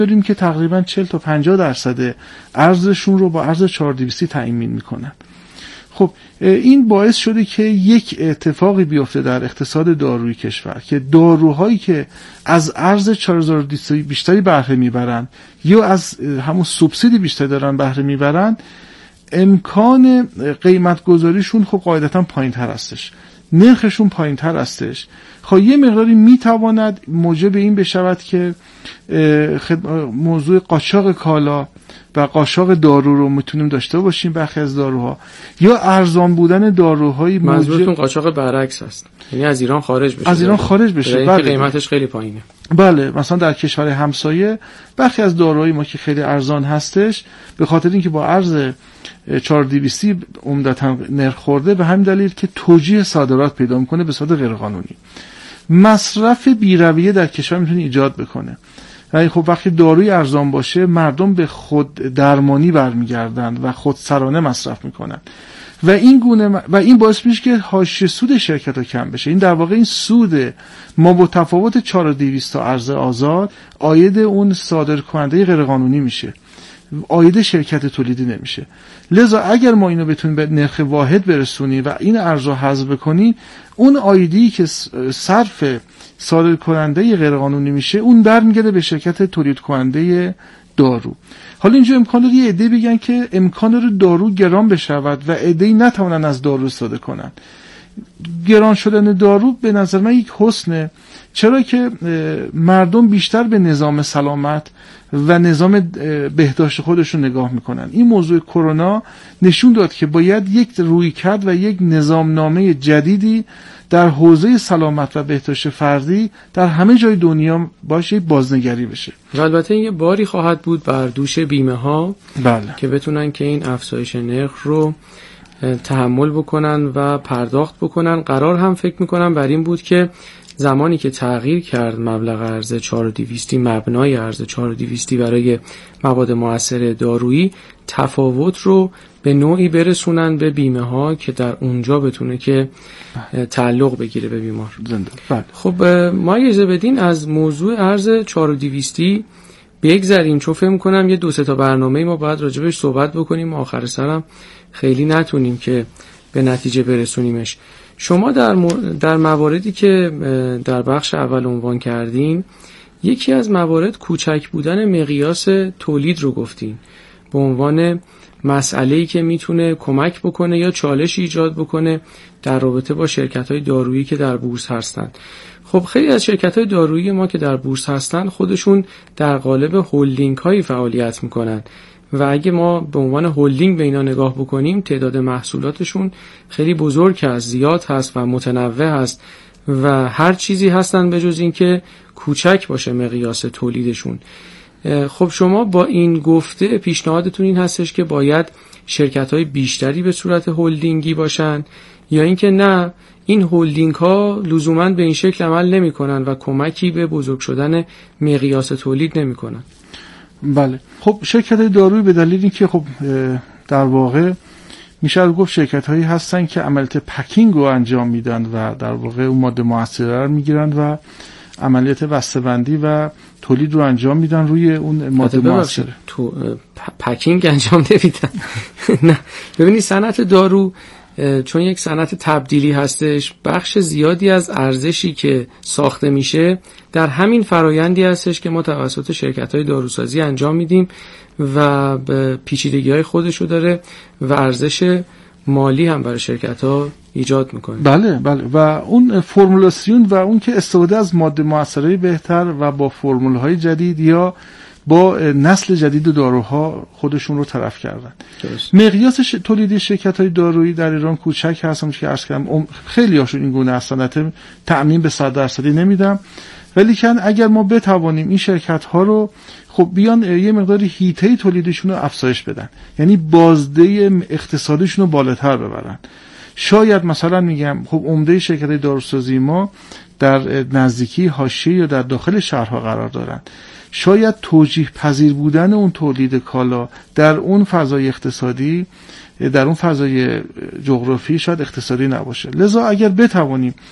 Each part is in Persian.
داریم که تقریبا 40 تا 50% ارزششون رو با ارز 4200 تامین میکنن. خب این باعث شده که یک اتفاقی بیفته در اقتصاد دارویی کشور که داروهایی که از ارز 4200 بیشتری بهره میبرن یا از همون سوبسیدی بیشتری دارن بهره میبرن، امکان قیمت گذاریشون خب قاعدتا پایین تر هستش، نرخشون پایین تر هستش. خب یه مقداری میتواند موجب این بشود که موضوع قاچاق کالا و قاچاق دارو رو میتونیم داشته باشیم. برخی از داروها یا ارزان بودن داروهای منظورتون قاچاق برعکس است، یعنی از ایران خارج بشه، از ایران خارج بشه، بله، قیمتش خیلی پایینه. بله، مثلا در کشور همسایه برخی از داروهای ما که خیلی ارزان هستش به خاطر اینکه با ارز 4200 عمدتاً نرخ خورده، به همین دلیل که توجیه صادرات پیدا میکنه به صورت غیر قانونی، مصرف بی‌رویه در کشور میتونه ایجاد بکنه. یعنی خب وقتی داروی ارزان باشه مردم به خود درمانی برمیگردن و خودسرانه مصرف میکنن و این باعث میشه که حاشیه سود شرکت‌ها کم بشه. این در واقع این سود ما با تفاوت 4200 تا ارز آزاد عاید اون صادرکننده غیر قانونی میشه، عاید شرکت تولیدی نمیشه. لذا اگر ما اینو بتونیم به نرخ واحد برسونیم و این ارز رو حذف بکنیم، اون عایدی که صرف صادر کننده غیر قانونی میشه اون برمیگرده به شرکت تولید کننده دارو. حالا اینجا امکان داره یه عده بگن که امکان داره دارو گران بشود و عده‌ای نتونن از دارو استفاده کنن. گران شدن دارو به نظر من یک حسنه، چرا که مردم بیشتر به نظام سلامت و نظام بهداشت خودشون نگاه میکنن. این موضوع کرونا نشون داد که باید یک رویکرد و یک نظامنامه جدیدی در حوزه سلامت و بهداشت فردی در همه جای دنیا باشه، بازنگری بشه. و البته این یه باری خواهد بود بر دوش بیمه ها، بله، که بتونن که این افزایش نرخ رو تحمل بکنن و پرداخت بکنن. قرار هم فکر میکنم بر این بود که زمانی که تغییر کرد مبلغ ارز 4200، مبنای ارز 4200 برای مواد مؤثر دارویی، تفاوت رو به نوعی برسونن به بیمه ها که در اونجا بتونه که تعلق بگیره به بیمار. خب ما اجازه بدین از موضوع ارز 4200 بگذریم، چون فکر می‌کنم یه 2-3 تا برنامه ما باید راجبش صحبت بکنیم، آخر سرم خیلی نتونیم که به نتیجه برسونیمش. شما در مواردی که در بخش اول عنوان کردین، یکی از موارد کوچک بودن مقیاس تولید رو گفتین به عنوان مسئله‌ای که میتونه کمک بکنه یا چالش ایجاد بکنه در رابطه با شرکت‌های دارویی که در بورس هستن. خب خیلی از شرکت‌های دارویی ما که در بورس هستن خودشون در قالب هولدینگ‌هایی فعالیت میکنن و اگه ما به عنوان هولدینگ به اینا نگاه بکنیم، تعداد محصولاتشون خیلی بزرگ هست، زیاد هست و متنوع هست و هر چیزی هستن به جز این که کوچک باشه مقیاس تولیدشون. خب شما با این گفته پیشنهادتون این هستش که باید شرکت‌های بیشتری به صورت هولدینگی باشن، یا اینکه نه، این هولدینگ ها لزوماً به این شکل عمل نمی‌کنن و کمکی به بزرگ شدن مقیاس تولید نمی‌کنن؟ بله، خب شرکت‌های دارویی به دلیل اینکه خب در واقع میشه گفت شرکت‌هایی هستن که عملیات پکینگ رو انجام میدن و در واقع اون ماده مؤثره رو میگیرن و عملیات بسته‌بندی و تولید رو انجام میدن روی اون ماده مؤثره. پکینگ انجام نمیدن. نه، ببینید صنعت دارو چون یک صنعت تبدیلی هستش، بخش زیادی از ارزشی که ساخته میشه در همین فرایندی هستش که ما توسط شرکت‌های داروسازی انجام میدیم و به پیچیدگی‌های خودشو داره و ارزش مالی هم برای شرکت‌ها ایجاد میکنه. بله بله، و اون فرمولاسیون و اون که استفاده از ماده مؤثره بهتر و با فرمول‌های جدید یا با نسل جدید داروها خودشون رو طرف کردن. مقیاس تولیدی شرکت‌های دارویی در ایران کوچک هستن که عرض کردم، خیلی هاشون این گونه هستن، تأمین به 100% نمیدم، ولی کن اگر ما بتوانیم این شرکت‌ها رو خب بیان یه مقدار هیته تولیدشون رو افزایش بدن، یعنی بازده اقتصادشون رو بالاتر ببرن. شاید مثلا میگم خب عمده شرکت‌های داروسازی ما در نزدیکی حاشیه یا در داخل شهرها قرار دارن، شاید توجیه پذیر بودن اون تولید کالا در اون فضای اقتصادی، در اون فضای جغرافی شاید اقتصادی نباشه. لذا اگر بتوانیم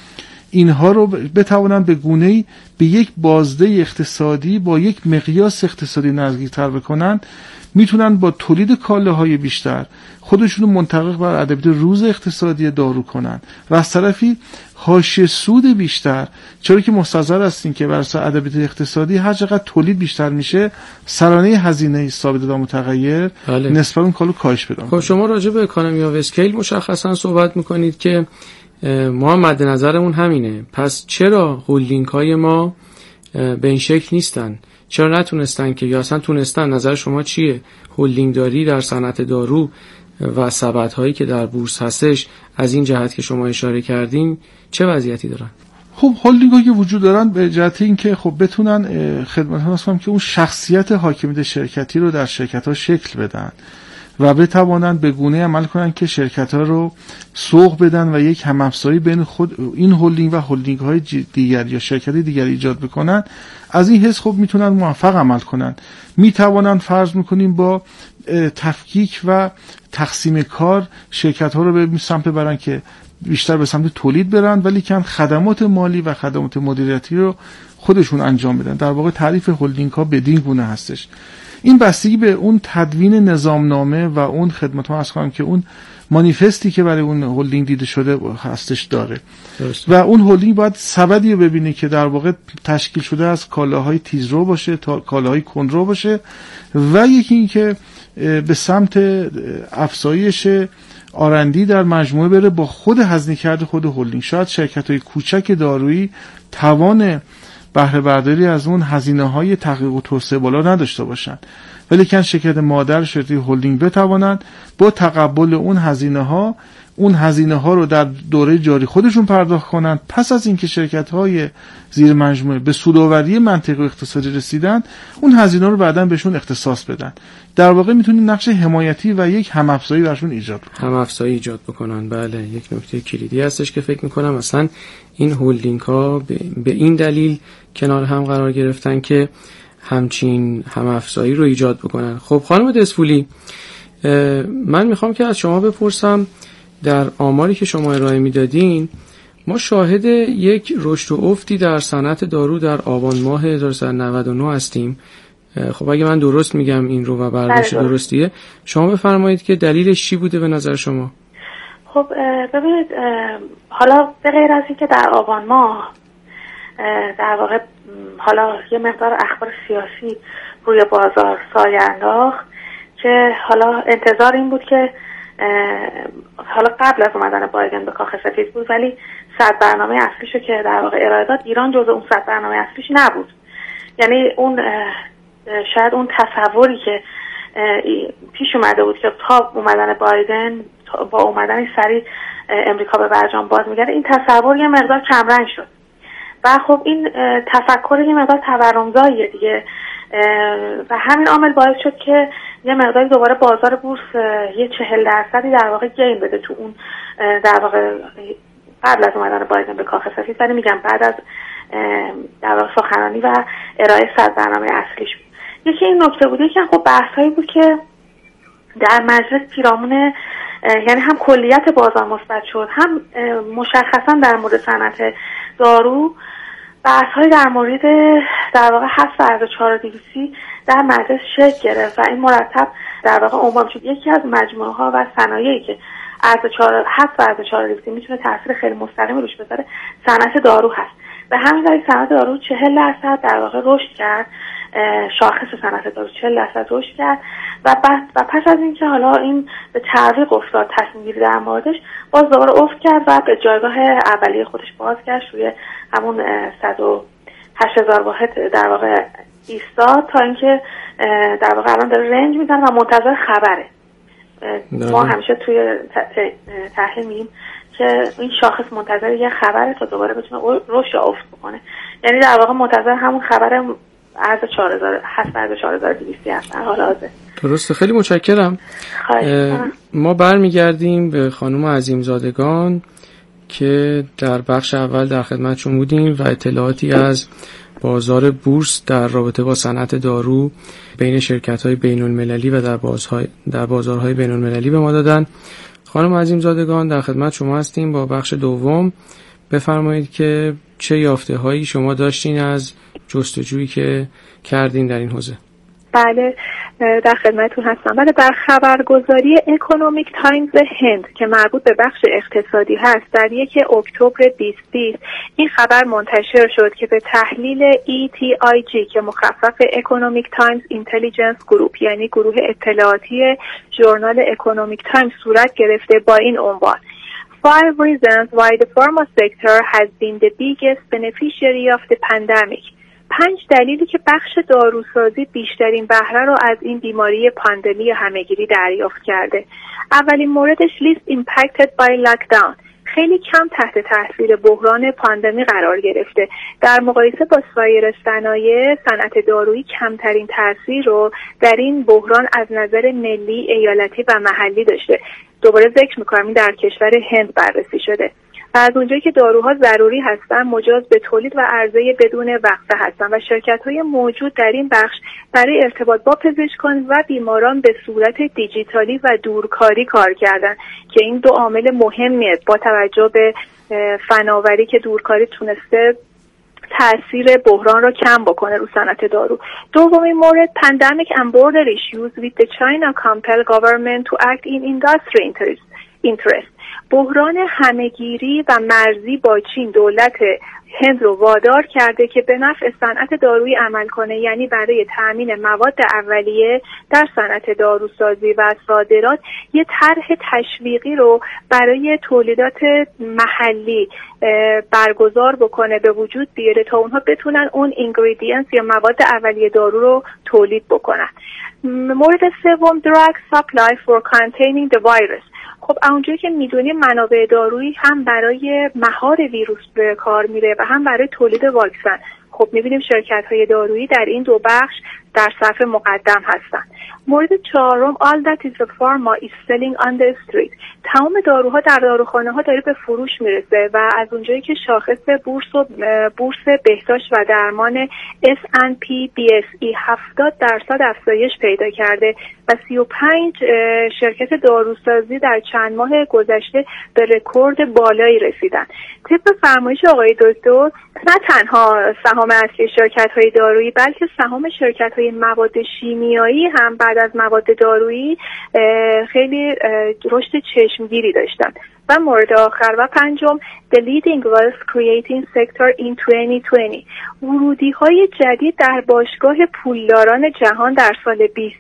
اینها رو بتوانند به گونه‌ای به یک بازده اقتصادی با یک مقیاس اقتصادی نزدیکتر بکنن، میتونن با تولید کالاهای بیشتر خودشون رو منطبق بر ادبیات روز اقتصادی دارو کنن و از طرفی حاشیه سود بیشتر، چرا که مستظر هستین که بر اساس ادبیات اقتصادی هر چقدر تولید بیشتر میشه سرانه هزینه ثابت و متغیر نسبت اون کالو کاهش پیدا می‌کنه. خب شما راجع به اکانومی آف اسکیل مشخصا صحبت میکنید که ما مد نظرمون همینه. پس چرا هولدینگ های ما به این شکل نیستن؟ چرا نتونستن که، یا اصلا تونستن؟ نظر شما چیه؟ هولدینگ داری در صنعت دارو و سبد هایی که در بورس هستش از این جهت که شما اشاره کردین چه وضعیتی دارن؟ خب هولدینگ هایی که وجود دارن به جهت این که خب بتونن خدمت ها هستم که اون شخصیت حاکمیت شرکتی رو در شرکت ها شکل بدن و بتوانن به گونه عمل کنن که شرکت ها رو سوق بدن و یک هم‌افزایی بین خود این هولدینگ و هولدینگ های دیگر یا شرکت دیگر ایجاد بکنن. از این حیث خب میتونن موفق عمل کنن. میتوانن فرض میکنیم با تفکیک و تقسیم کار شرکت ها رو به سمت برن که بیشتر به سمت تولید برن، ولی کن خدمات مالی و خدمات مدیریتی رو خودشون انجام بدن. در واقع تعریف هولدینگ ها بدین گونه هستش. این بستگی به اون تدوین نظامنامه و اون خدمت ها از خواهم که اون مانیفستی که برای اون هولدینگ دیده شده هستش داره و اون هولدینگ باید سبدی رو ببینه که در واقع تشکیل شده از کالاهای تیزرو باشه تا کالاهای کندرو باشه و یکی این که به سمت افزایش آرندی در مجموعه بره با خود هزینه کرده خود هولدینگ. شاید شرکت‌های کوچک دارویی توان بهره برداری از اون هزینه‌های تحقیق و توسعه بالا نداشته باشن، ولی کن شرکت مادر شرکت هولدینگ بتوانند با تقبل اون هزینه ها رو در دوره جاری خودشون پرداخت کنند. پس از اینکه شرکت‌های زیر مجموعه به سودآوری منطقی و اقتصادی رسیدن، اون هزینه رو بعداً بهشون اختصاص بدن. در واقع میتونید نقش حمایتی و یک هم‌افزایی براشون ایجاد کنن. هم‌افزایی ایجاد بکنن. بله، یک نکته کلیدی هستش که فکر می‌کنم اصلا این هولدینگ ها به این دلیل کنار هم قرار گرفتن که همچین هم‌افزایی رو ایجاد بکنن. خب خانم دسفولی، من میخوام که از شما بپرسم، در آماری که شما ارائه میدادین ما شاهد یک رشد و افتی در صنعت دارو در آبان ماه 1399 هستیم. خب اگه من درست میگم این رو و برداشت درستیه، شما بفرمایید که دلیلش چی بوده به نظر شما؟ خب ببینید، حالا به غیر از این که در آبان ماه در واقع حالا یه مقدار اخبار سیاسی روی بازار سایه انداخت که حالا انتظار این بود که حالا قبل از اومدن بایدن به کاخ سفید بود، ولی 100 برنامه اصلیشو که در واقع ارائه داد، ایران جزو اون 100 برنامه اصلیش نبود. یعنی اون شاید اون تصوری که پیش اومده بود که تا اومدن بایدن، با اومدن سریع امریکا به برجام باز میگرده، این تصور یه مقدار کمرنگ شد و خب این تفکر یه مقدار تورمزاییه دیگه و همین عامل باعث شد که یه مقداری دوباره بازار بورس یه 40% در واقع گین بده تو اون در واقع قبل از اومدن بایدن به کاخ سفید. ولی میگم بعد از در واقع سخنرانی و ارائه 100 برنامه اصلیش بود. یکی این نکته بود، یکی خب بحثایی بود که در مجلس پیرامون، یعنی هم کلیت بازار مثبت شد، هم مشخصا در مورد صنعت دارو بحث‌های در مورد در واقع حذف ارز 4200 در مجلس شکل گرفت و این مرتب در واقع عنوان شد یکی از مجموعه‌ها و صنایعی که حذف ارز 4200 میتونه تاثیر خیلی مستقیمی روش بذاره صنعت دارو هست. به همین دلیل صنعت دارو 40% در واقع رشد کرد، شاخص صنعت دارو 40% رشد کرد و پس از اینکه حالا این به تعویق افتاد تصمیم گیری در موردش، باز دوباره افت کرد و به جایگاه اولیه خودش بازگشت، روی همون 108,000 واحد در واقع ایستاد تا اینکه در واقع الان داره رنج میزنه و منتظر خبره. ما همیشه توی تحلیل میگیم که این شاخص منتظر یه خبره تا دوباره بتونه رشد یا افت بکنه، یعنی در واقع منتظر همون خبر ارز 4000 هست، ارز 4200 هست در حال حاضر. درسته، خیلی متشکرم. ما برمیگردیم به خانم عظیمزادگان که در بخش اول در خدمتشون بودیم و اطلاعاتی از بازار بورس در رابطه با صنعت دارو بین شرکت‌های بین‌المللی و در بازارهای بین‌المللی به ما دادن. خانم عظیمزادگان در خدمت شما هستیم با بخش دوم بفرمایید که چه یافته‌هایی شما داشتین از جستجویی که کردین در این حوزه. بله در خدمتتون هستم. بله در خبرگزاری اکونومیک تایمز هند که مربوط به بخش اقتصادی هست در 1 اکتبر 2020 این خبر منتشر شد که به تحلیل ETIG که مخفف اکونومیک تایمز اینتلیجنس گروپ یعنی گروه اطلاعاتی ژورنال اکونومیک تایمز صورت گرفته با این عنوان 5 reasons why the pharma sector has been the biggest beneficiary of the pandemic. 5 دلیلی که بخش داروسازی بیشترین بهره رو از این بیماری پاندمی همهگیری دریافت کرده. اولین موردش least impacted by lockdown. خیلی کم تحت تاثیر بحران پاندمی قرار گرفته. در مقایسه با سایر صنایع، صنعت دارویی کمترین تاثیر رو در این بحران از نظر ملی، ایالتی و محلی داشته. دوباره ذکر می‌کنم این در کشور هند بررسی شده. و از اونجایی که داروها ضروری هستن مجاز به تولید و عرضه بدون وقفه هستن و شرکت‌های موجود در این بخش برای ارتباط با پزشکان و بیماران به صورت دیجیتالی و دورکاری کار کردن که این دو عامل مهمیه با توجه به فناوری که دورکاری تونسته تأثیر بحران را کم بکنه رو صنعت دارو. دومین مورد pandemic and border issues with the China compel government to act in industry interest. بحران همهگیری و مرزی با چین دولت هند رو وادار کرده که به نفع صنعت دارویی عمل کنه، یعنی برای تأمین مواد اولیه در صنعت داروسازی و صادرات یه طرح تشویقی رو برای تولیدات محلی برگزار بکنه، به وجود بیاره تا اونها بتونن اون اینگریدینتس یا مواد اولیه دارو رو تولید بکنن. مورد سوم drug supply for containing the virus. خب اونجایی که میدونیم منابع دارویی هم برای مهار ویروس به کار میره و هم برای تولید واکسن. خب میبینیم شرکت‌های دارویی در این دو بخش در صف مقدم هستن. مورد چهارم all that is a pharma is selling on the street. تمام داروها در داروخانه ها داره به فروش میرسه و از اونجایی که شاخص بورس بهداشت و درمان S&P BSE 70% افزایش پیدا کرده و 35 شرکت داروسازی در چند ماه گذشته به رکورد بالایی رسیدن. طبق فرمایش آقای دکتر نه تنها سهام اصلی شرکت‌های دارویی بلکه سهام شرکت‌های مواد شیمیایی هم بعد از مواد دارویی خیلی رشد چشمگیری داشتن. و مورد آخر و پنجم the leading wealth creating sector in 2020. ورودی‌های جدید در باشگاه پولداران جهان در سال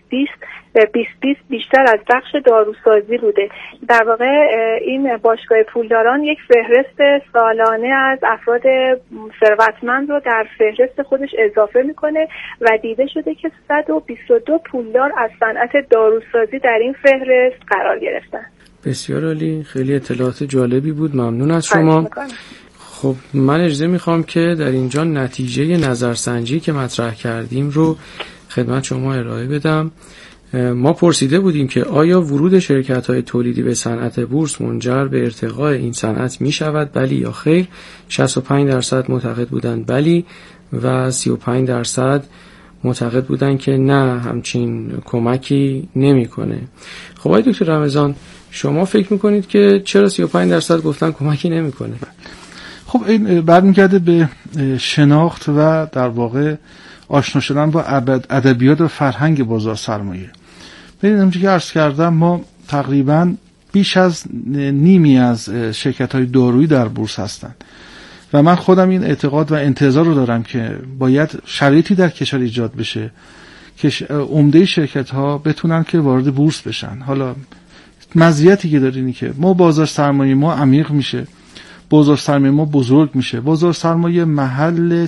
2020 بیشتر از بخش داروسازی بوده. در واقع این باشگاه پولداران یک فهرست سالانه از افراد ثروتمند رو در فهرست خودش اضافه میکنه و دیده شده که 122 پولدار از صنعت داروسازی در این فهرست قرار گرفتن. بسیار عالی، خیلی اطلاعات جالبی بود، ممنون از شما. خب من اجازه میخوام که در اینجا نتیجه نظرسنجی که مطرح کردیم رو خدمت شما ارائه بدم. ما پرسیده بودیم که آیا ورود شرکت‌های تولیدی به صنعت بورس منجر به ارتقاء این صنعت می شود بلی یا خیر؟ 65% معتقد بودند بلی و 35% معتقد بودند که نه، همچین کمکی نمی‌کنه. خب آقای دکتر رمضان شما فکر میکنید که چرا 35% گفتن کمکی نمیکنه؟ خب این برمیگرده به شناخت و در واقع آشنا شدن با ادبیات و فرهنگ بازار سرمایه. ببینید همونجوری که عرض کردم ما تقریبا بیش از نیمی از شرکت‌های دارویی در بورس هستند و من خودم این اعتقاد و انتظار رو دارم که باید شرایطی در کشور ایجاد بشه که عمده شرکت‌ها بتونن که وارد بورس بشن. حالا مزیتی که داره اینه که ما بازار سرمایه ما عمیق میشه، بازار سرمایه ما بزرگ میشه. بازار سرمایه محل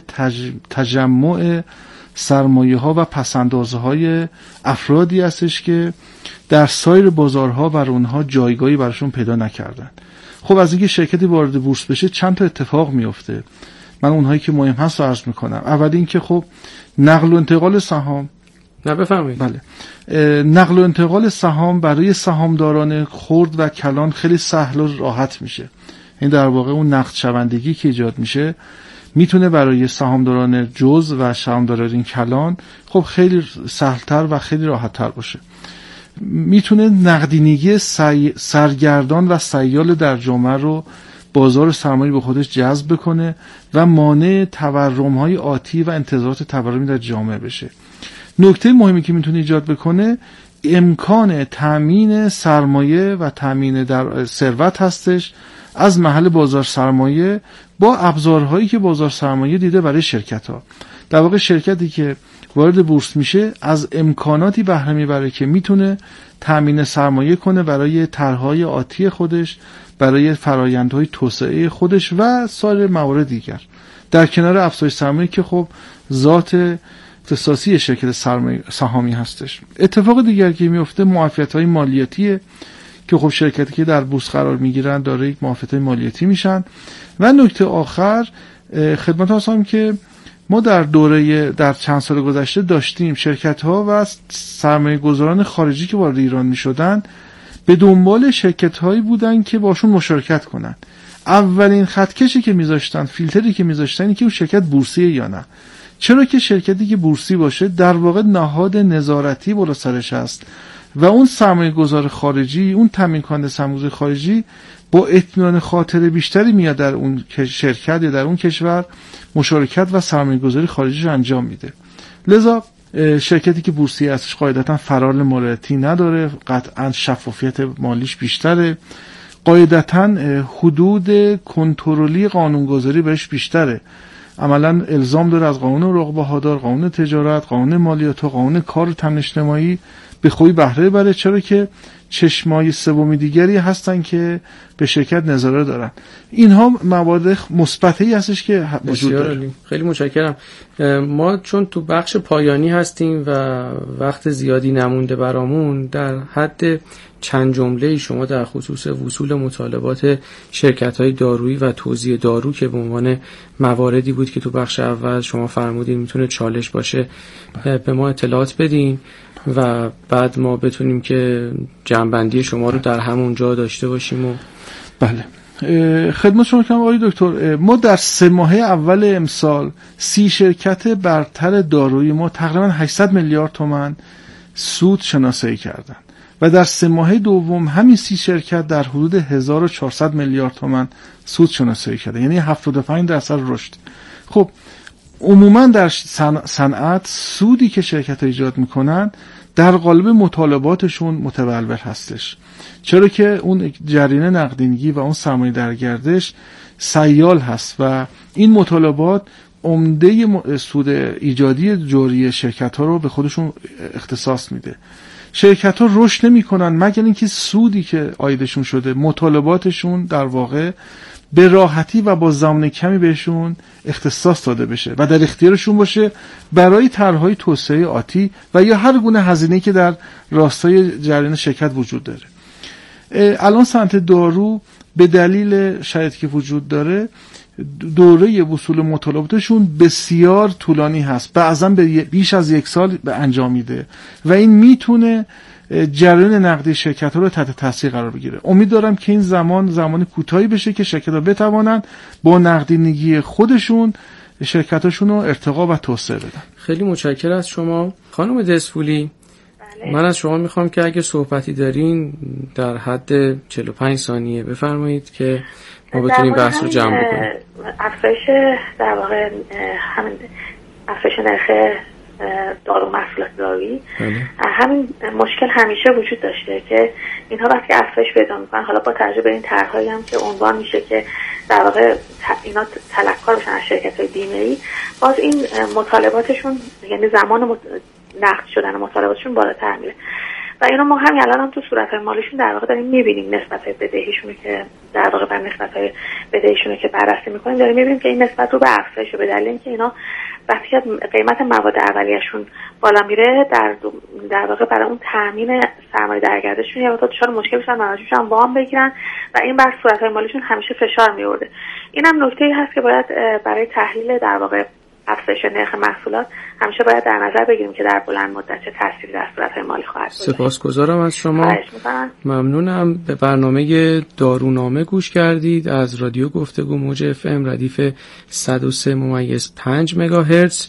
تجمع سرمایه ها و پسندازه های افرادی هستش که در سایر بازارها بر اونها جایگاهی براشون پیدا نکردن. خب از اینکه شرکتی وارد بورس بشه چند تا اتفاق میفته. من اونهایی که مهم هست رو عرض میکنم. اول اینکه خب نقل و انتقال سهام. نه بفرمایید. بله. نقل و انتقال سهام برای سهامداران خرد و کلان خیلی سهل و راحت میشه. این در واقع اون نقد شوندگی که ایجاد میشه میتونه برای سهامداران جز و سهامداران کلان خب خیلی سهلتر و خیلی راحتتر باشه. میتونه نقدینگی سرگردان و سیال در جامعه رو بازار سرمایه به خودش جذب بکنه و مانع تورم‌های آتی و انتظارات تورمی در جامعه بشه. نکته مهمی که میتونه ایجاد بکنه امکان تامین سرمایه و تامین در ثروت هستش از محل بازار سرمایه با ابزارهایی که بازار سرمایه دیده برای شرکت‌ها. در واقع شرکتی که وارد بورس میشه از امکاناتی بهره میبره که میتونه تامین سرمایه کنه برای طرح‌های آتی خودش، برای فرآیندهای توسعه خودش و سایر موارد دیگر، در کنار افزایش سرمایه که خب ذات اختصاصی شرکت سهامی هستش. اتفاق دیگر که میفته معافیت‌های مالیاتیه که خب شرکتی که در بورس قرار میگیرن داره یک معافیت‌های مالیاتی میشن. و نکته آخر خدمت هستم که ما در چند سال گذشته داشتیم شرکت‌ها و سرمایه‌گذاران خارجی که وارد ایران می‌شدن به دنبال شرکت‌هایی بودن که باشون مشارکت کنن. اولین خطکشی که می‌ذاشتن، فیلتری که می‌ذاشتن این که اون شرکت بورسیه یا نه. چرا که شرکتی که بورسی باشه در واقع نهاد نظارتی بالا سرش هست و اون سرمایه‌گذار خارجی، اون تامین کننده سرمایه‌گذاری خارجی با اطمینان خاطر بیشتری میاد در اون شرکت یا در اون کشور مشارکت و سرمایه‌گذاری خارجیش انجام میده. لذا شرکتی که بورسی هستش قاعدتاً فرار مالیاتی نداره، قطعاً شفافیت مالیش بیشتره، قاعدتاً حدود کنترلی قانونگذاری بهش بیشتره. عملاً الزام داره از قانون رقبه بهادار، قانون تجارت، قانون مالیات و قانون کار و تامین اجتماعی به خوبی بهره بره، چرا که چشمای سومی دیگری هستن که به شرکت نظاره دارن. اینها موارد مثبتی هستش که وجود داره. خیلی متشکرم. ما چون تو بخش پایانی هستیم و وقت زیادی نمونده برامون، در حد چند جمله شما در خصوص وصول مطالبات شرکت‌های دارویی و توزیع دارو که به عنوان مواردی بود که تو بخش اول شما فرمودین میتونه چالش باشه به ما اطلاعات بدین و بعد ما بتونیم که جمع‌بندی شما رو در همون جا داشته باشیم. و بله خدمت شما کنم آقای دکتر، ما در 3 ماه اول امسال 30 شرکت برتر دارویی ما تقریبا 800 میلیارد تومان سود شناسایی کردن و در 3 ماه دوم همین 30 شرکت در حدود 1400 میلیارد تومان سود شناسایی کردن، یعنی 75% رشد. خب عموما در صنعت سودی که شرکت‌ها ایجاد میکنن در قالب مطالباتشون متولور هستش، چرا که اون جریان نقدینگی و اون سرمایه در گردش سیال هست و این مطالبات عمده سود ایجادی جاری شرکت‌ها رو به خودشون اختصاص میده. شرکت‌ها رشد نمی‌کنن مگر اینکه سودی که عایدشون شده، مطالباتشون در واقع به راحتی و با زمان کمی بهشون اختصاص داده بشه و در اختیارشون باشه برای طرح‌های توسعه آتی و یا هر گونه هزینه‌ای که در راستای جریان شرکت وجود داره. الان صنعت دارو به دلیل شرایطی که وجود داره دوره وصول مطالباتشون بسیار طولانی هست، بعضا بیش از 1 سال به انجام میده و این میتونه جریان نقدی شرکت‌ها رو تحت تاثیر قرار بگیره. امیدوارم که این زمان کوتاهی بشه که شرکت‌ها بتوانن با نقدینگی خودشون شرکت‌هاشون رو ارتقا و توسعه بدن. خیلی متشکرم از شما خانم دسفولی. من از شما میخوام که اگه صحبتی دارین در حد 45 ثانیه بفرمایید که ما بتونیم بحث رو جمع بکنیم. افزایش در واقع همین افزایش نرخ دارو محصولات دارویی، همین مشکل همیشه وجود داشته که اینها وقتی افزایش پیدا میکنن، حالا با توجه به این طرح‌هایی هم که عنوان میشه که در واقع اینا طلبکار بشن از شرکت‌های بیمه‌ای، باز این مطالباتشون یعنی زمان نقد شدن مطالباتشون بالاتر میره و اینا ما همین الان هم تو صورت‌های مالیشون در واقع داریم می‌بینیم نسبت‌های بدهیشون که در واقع بر نسبت‌های بدهیشون که بررسی می‌کنیم داریم می‌بینیم که این نسبت رو به افزایش به دلیل اینکه اینا وقتی که قیمت مواد اولیه‌شون بالا میره در واقع برای اون تامین سرمایه درگردشون یا دچار مشکل میشن، منابعشون وام بگیرن و این بر صورت‌های مالیشون همیشه فشار می‌آورده. اینم نکته‌ای هست که باید برای تحلیل در واقع افزایش نرخ محصولات همیشه باید در نظر بگیریم که در بلند مدت چه تأثیری در صورت‌های مالی خواهد داشت. سپاسگزارم از شما. ممنونم. به برنامه دارونامه گوش کردید از رادیو گفتگو موج FM ردیف 103.5 مگاهرتز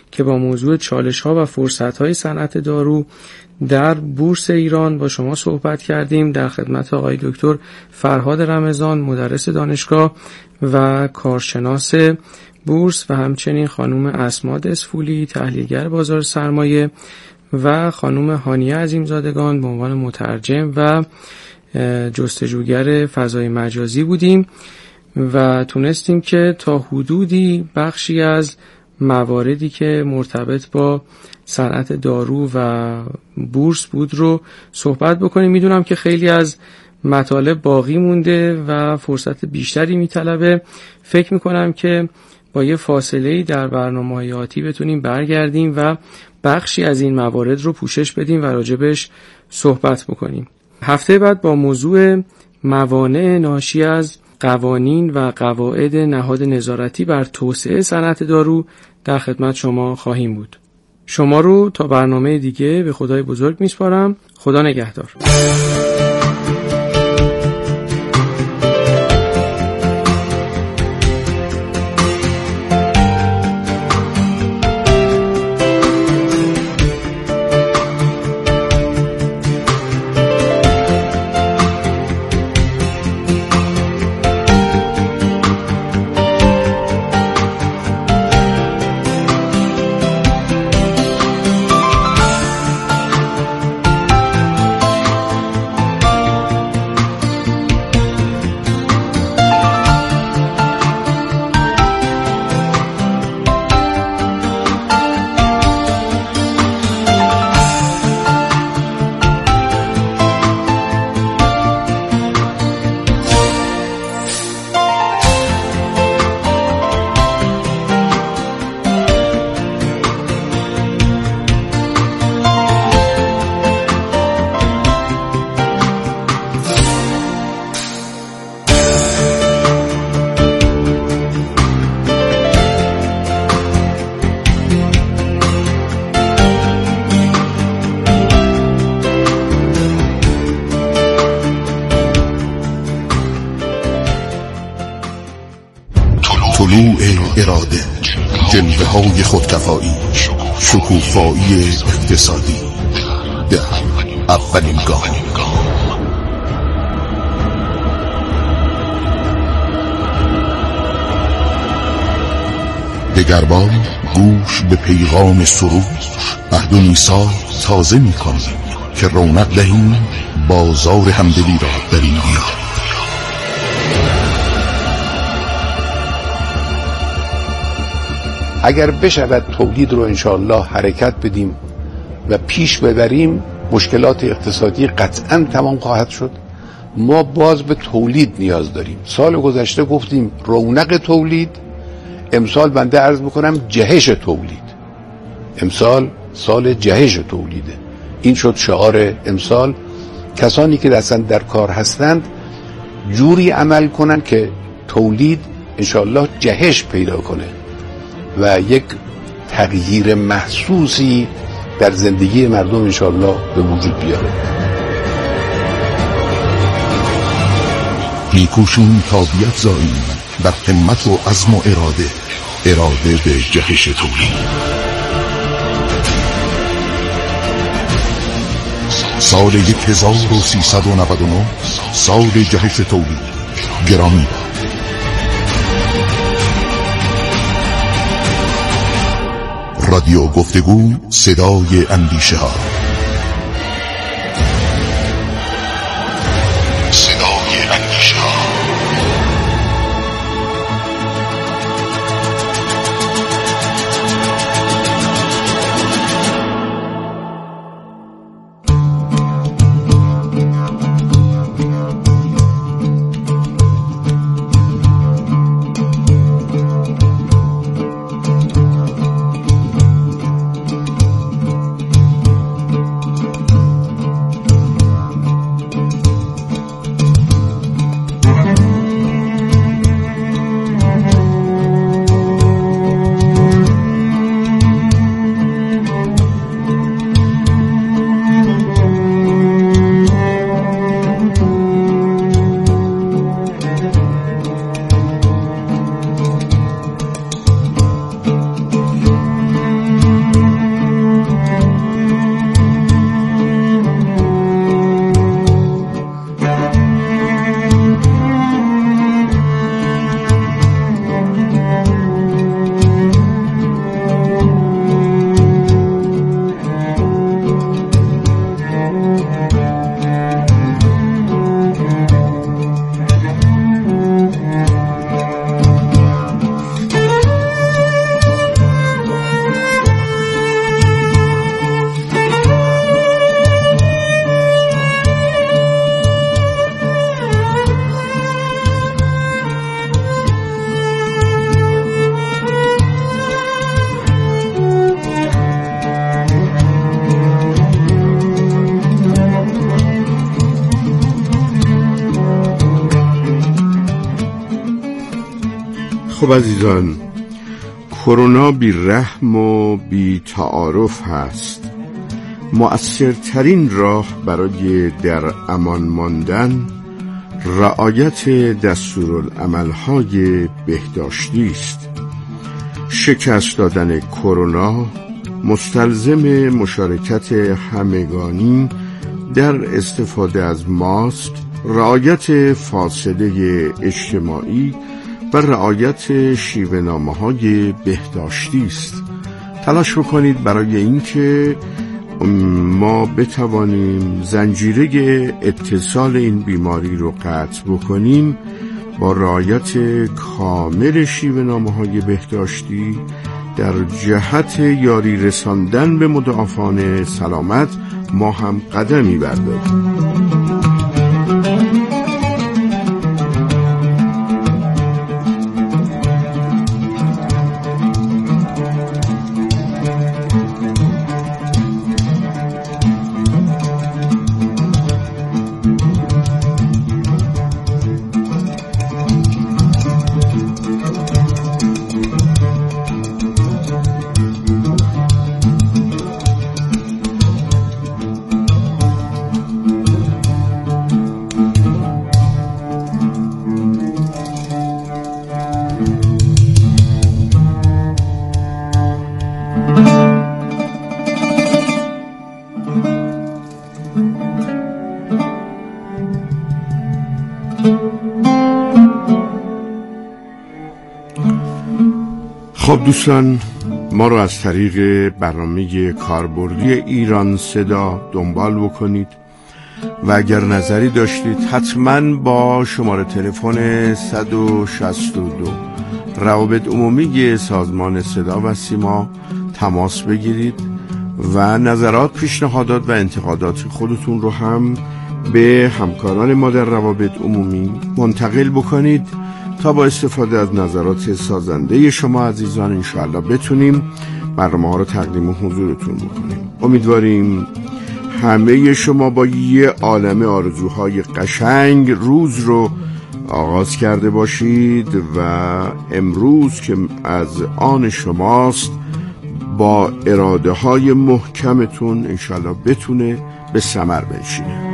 که با موضوع چالش‌ها و فرصت‌های صنعت دارو در بورس ایران با شما صحبت کردیم. در خدمت آقای دکتر فرهاد رمضان، مدرس دانشگاه و کارشناس بورس، و همچنین خانم اسماء دسفولی، تحلیلگر بازار سرمایه، و خانم هانیه عظیمزادگان به عنوان مترجم و جستجوگر فضای مجازی بودیم و تونستیم که تا حدودی بخشی از مواردی که مرتبط با صنعت دارو و بورس بود رو صحبت بکنیم. میدونم که خیلی از مطالب باقی مونده و فرصت بیشتری میطلبه. فکر میکنم که با یه فاصله‌ای در برنامه‌های آتی بتونیم برگردیم و بخشی از این موارد رو پوشش بدیم و راجبش صحبت بکنیم. هفته بعد با موضوع موانع ناشی از قوانین و قواعد نهاد نظارتی بر توسعه صنعت دارو در خدمت شما خواهیم بود. شما رو تا برنامه دیگه به خدای بزرگ میسپارم. خدا نگهدار. اراده، جلوه‌های خودکفایی، شکوفایی اقتصادی در اولین گام. دگربار گوش به پیغام سرود، عهد و میثاق تازه می‌کنیم که رونق دهیم بازار همدلی را در این دیار. اگر بشود تولید رو انشاءالله حرکت بدیم و پیش ببریم، مشکلات اقتصادی قطعاً تمام خواهد شد. ما باز به تولید نیاز داریم. سال گذشته گفتیم رونق تولید، امسال بنده عرض بکنم جهش تولید. امسال سال جهش تولیده. این شد شعار امسال. کسانی که اصلا در کار هستند جوری عمل کنند که تولید انشاءالله جهش پیدا کنه و یک تغییر محسوسی در زندگی مردم انشاءالله به وجود بیاره. میکوشیم تا بیفزاییم بر همت و عزم و اراده به جهش تولید. سال 1399 سال جهش تولید. گرامی رادیو گفتگو، صدای اندیشه ها. صدای اندیشه ها. خب عزیزان، کرونا بی رحم و بی تعارف هست. مؤثرترین راه برای در امان ماندن رعایت دستورالعمل‌های بهداشتی است. شکست دادن کرونا مستلزم مشارکت همگانی در استفاده از ماسک، رعایت فاصله اجتماعی و رعایت شیوه‌نامه‌های بهداشتی است. تلاش بکنید برای اینکه ما بتوانیم زنجیره اتصال این بیماری رو قطع بکنیم. با رعایت کامل شیوه‌نامه‌های بهداشتی در جهت یاری رساندن به مضاعفان سلامت ما هم قدمی برداریم. خب دوستان، ما رو از طریق برنامه کاربردی ایران صدا دنبال بکنید و اگر نظری داشتید حتما با شماره تلفن 162 روابط عمومی سازمان صدا و سیما تماس بگیرید و نظرات، پیشنهادات و انتقادات خودتون رو هم به همکاران ما در روابط عمومی منتقل بکنید تا با استفاده از نظرات سازنده شما عزیزان انشاءالله بتونیم برنامه ها رو تقدیم حضورتون بکنیم. امیدواریم همه شما با یه عالمه آرزوهای قشنگ روز رو آغاز کرده باشید و امروز که از آن شماست با اراده های محکمتون انشاءالله بتونه به ثمر بنشینه.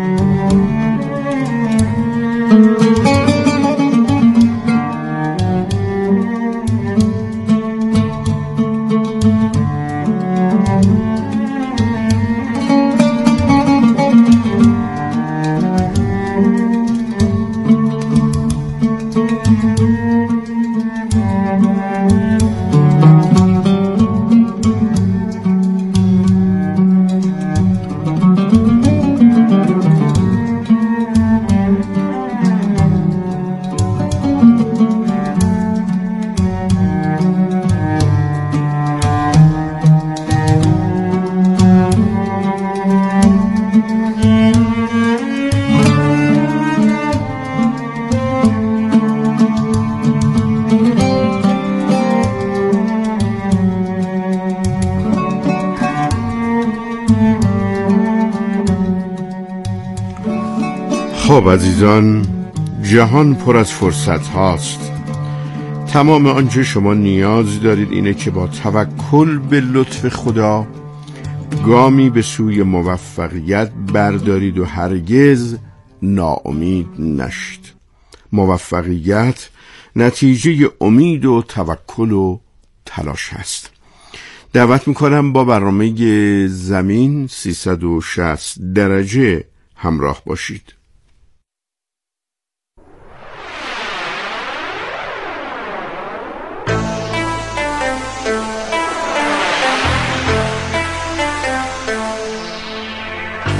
خب عزیزان، جهان پر از فرصت هاست. تمام آنچه شما نیاز دارید اینه که با توکل به لطف خدا گامی به سوی موفقیت بردارید و هرگز ناامید نشید. موفقیت نتیجه امید و توکل و تلاش هست. دعوت میکنم با برنامه زمین 360 درجه همراه باشید.